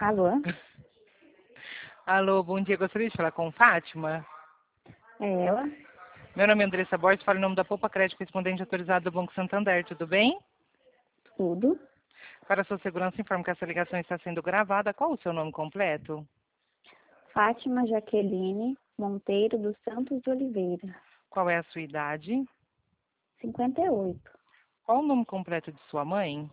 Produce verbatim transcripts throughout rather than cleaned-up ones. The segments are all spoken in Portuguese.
Alô? Alô, bom dia. Gostaria de falar com Fátima? É ela? Meu nome é Andressa Borges, falo em nome da Poupa Crédito, correspondente autorizado do Banco Santander. Tudo bem? Tudo? Para sua segurança, informo que essa ligação está sendo gravada. Qual o seu nome completo? Fátima Jaqueline Monteiro dos Santos de Oliveira. Qual é a sua idade? cinquenta e oito. Qual o nome completo de sua mãe?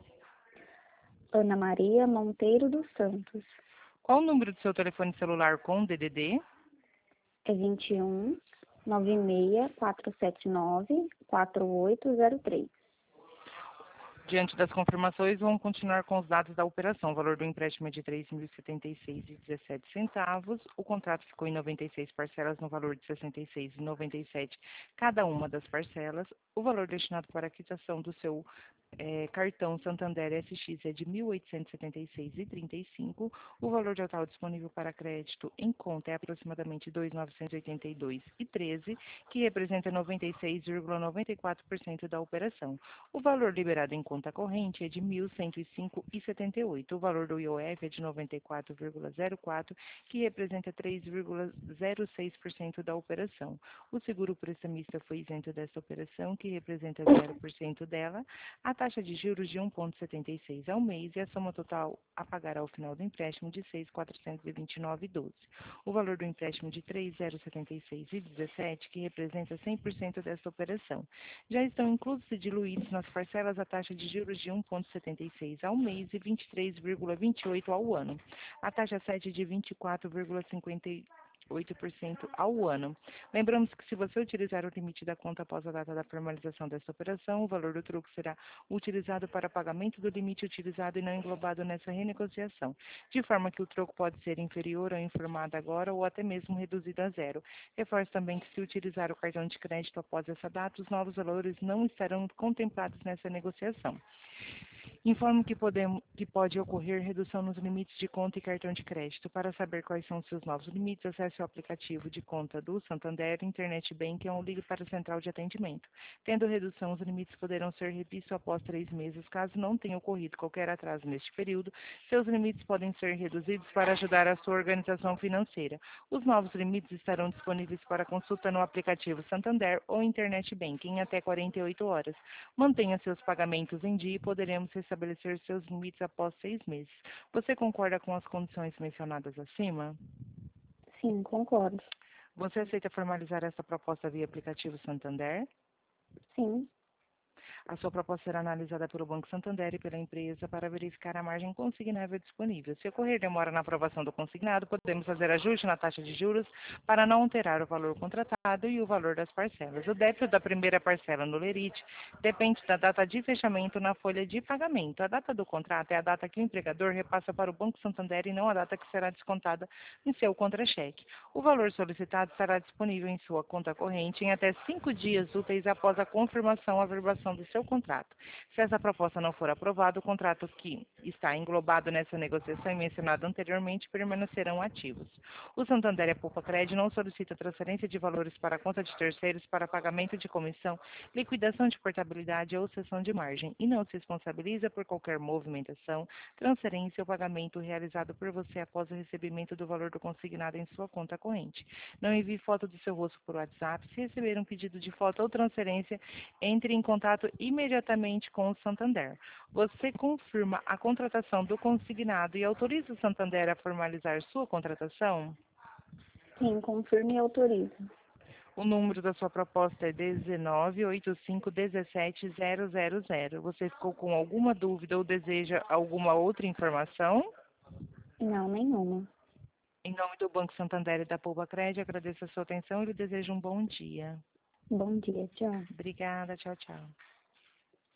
Ana Maria Monteiro dos Santos. Qual o número do seu telefone celular com D D D? É vinte e um, nove seis, quatro sete nove, quatro oito zero três. Diante das confirmações, vamos continuar com os dados da operação. O valor do empréstimo é de três mil e setenta e seis reais e dezessete centavos. O contrato ficou em noventa e seis parcelas no valor de sessenta e seis reais e noventa e sete centavos cada uma das parcelas. O valor destinado para a quitação do seu eh, cartão Santander S X é de mil oitocentos e setenta e seis reais e trinta e cinco centavos. O valor total disponível para crédito em conta é aproximadamente dois mil novecentos e oitenta e dois reais e treze centavos, que representa noventa e seis vírgula noventa e quatro por cento da operação. O valor liberado em conta corrente é de mil cento e cinco reais e setenta e oito centavos. O valor do I O F é de noventa e quatro vírgula zero quatro por cento, que representa três vírgula zero seis por cento da operação. O seguro prestamista foi isento desta operação, que representa zero por cento dela. A taxa de juros de um vírgula setenta e seis ao mês e a soma total a pagar ao final do empréstimo de seis mil quatrocentos e vinte e nove reais e doze centavos. O valor do empréstimo de três mil setenta e seis reais e dezessete centavos, que representa cem por cento desta operação. Já estão inclusos e diluídos nas parcelas a taxa de juros de um vírgula setenta e seis ao mês e vinte e três vírgula vinte e oito ao ano. A taxa sete de vinte e quatro vírgula cinquenta e oito por cento ao ano. Lembramos que se você utilizar o limite da conta após a data da formalização desta operação, o valor do troco será utilizado para pagamento do limite utilizado e não englobado nessa renegociação, de forma que o troco pode ser inferior ao informado agora ou até mesmo reduzido a zero. Reforço também que se utilizar o cartão de crédito após essa data, os novos valores não estarão contemplados nessa negociação. Informo que, podemos, que pode ocorrer redução nos limites de conta e cartão de crédito. Para saber quais são os seus novos limites, acesse o aplicativo de conta do Santander, Internet Banking ou ligue para a central de atendimento. Tendo redução, os limites poderão ser revistos após três meses. Caso não tenha ocorrido qualquer atraso neste período, seus limites podem ser reduzidos para ajudar a sua organização financeira. Os novos limites estarão disponíveis para consulta no aplicativo Santander ou Internet Banking em até quarenta e oito horas. Mantenha seus pagamentos em dia e poderemos estabelecer seus limites após seis meses. Você concorda com as condições mencionadas acima? Sim, concordo. Você aceita formalizar essa proposta via aplicativo Santander? Sim. A sua proposta será analisada pelo Banco Santander e pela empresa para verificar a margem consignável disponível. Se ocorrer demora na aprovação do consignado, podemos fazer ajuste na taxa de juros para não alterar o valor contratado e o valor das parcelas. O débito da primeira parcela no lerite depende da data de fechamento na folha de pagamento. A data do contrato é a data que o empregador repassa para o Banco Santander e não a data que será descontada em seu contra-cheque. O valor solicitado estará disponível em sua conta corrente em até cinco dias úteis após a confirmação ou averbação do seu contrato. Se essa proposta não for aprovada, o contrato que está englobado nessa negociação e mencionado anteriormente permanecerão ativos. O Santander e a Poupa Crédito não solicita transferência de valores para a conta de terceiros para pagamento de comissão, liquidação de portabilidade ou cessão de margem e não se responsabiliza por qualquer movimentação, transferência ou pagamento realizado por você após o recebimento do valor do consignado em sua conta corrente. Não envie foto do seu rosto por WhatsApp. Se receber um pedido de foto ou transferência, entre em contato imediatamente com o Santander. Você confirma a contratação do consignado e autoriza o Santander a formalizar sua contratação? Sim, confirme e autorizo. O número da sua proposta é dezenove, oitenta e cinco, dezessete, zero zero zero. Você ficou com alguma dúvida ou deseja alguma outra informação? Não, nenhuma. Em nome do Banco Santander e da Poupa Crédito, agradeço a sua atenção e lhe desejo um bom dia. Bom dia, tchau. Obrigada, tchau, tchau.